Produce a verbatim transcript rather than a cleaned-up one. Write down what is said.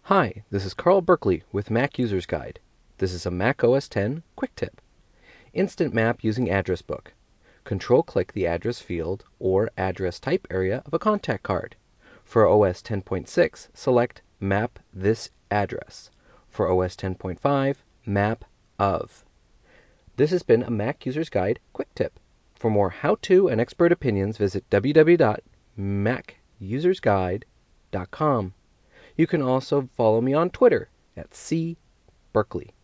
Hi, this is Carl Berkeley with Mac User's Guide. This is a Mac O S ten quick tip. Instant Map using Address Book. Control-click the address field or address type area of a contact card. For O S ten point six, select Map This Address. For O S ten point five, Map Of. This has been a Mac User's Guide quick tip. For more how-to and expert opinions, visit w w w dot mac users guide dot com. You can also follow me on Twitter at c berkeley.